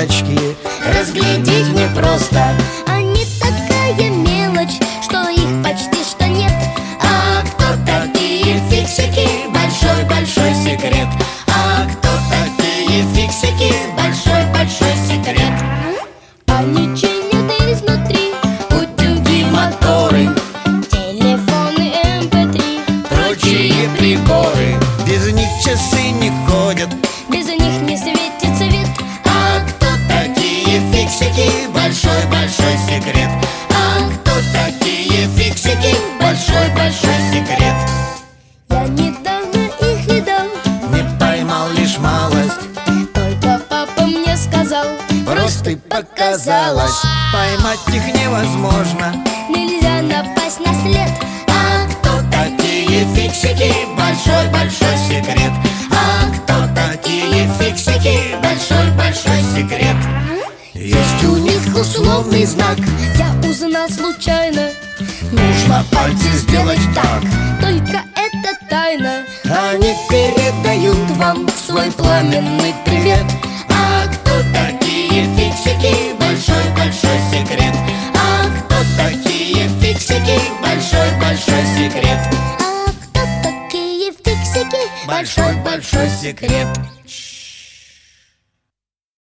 глазочки разглядеть непросто. Они такая мелочь, что их почти что нет. А кто такие фиксики? Большой-большой секрет. А кто такие фиксики? Большой-большой секрет. Они чинят изнутри Утюги, моторы, телефоны MP3. прочие приборы. Без них часы не ходят. Без них не светит свет. А кто такие фиксики? Большой-большой секрет. А кто такие фиксики? Большой-большой секрет. Я недавно их видал, Не поймал лишь малость, только папа мне сказал: просто показалось. Поймать их невозможно. нельзя напасть на след. А кто такие фиксики? Большой-большой секрет. А кто такие фиксики? Большой-большой секрет. Есть у них условный знак. Я узнал случайно, Нужно пальцы сделать так. только это тайна. Они передают вам свой пламенный привет. А кто такие фиксики? Большой-большой секрет. А кто такие фиксики? Большой-большой секрет. А кто такие фиксики? Большой-большой секрет.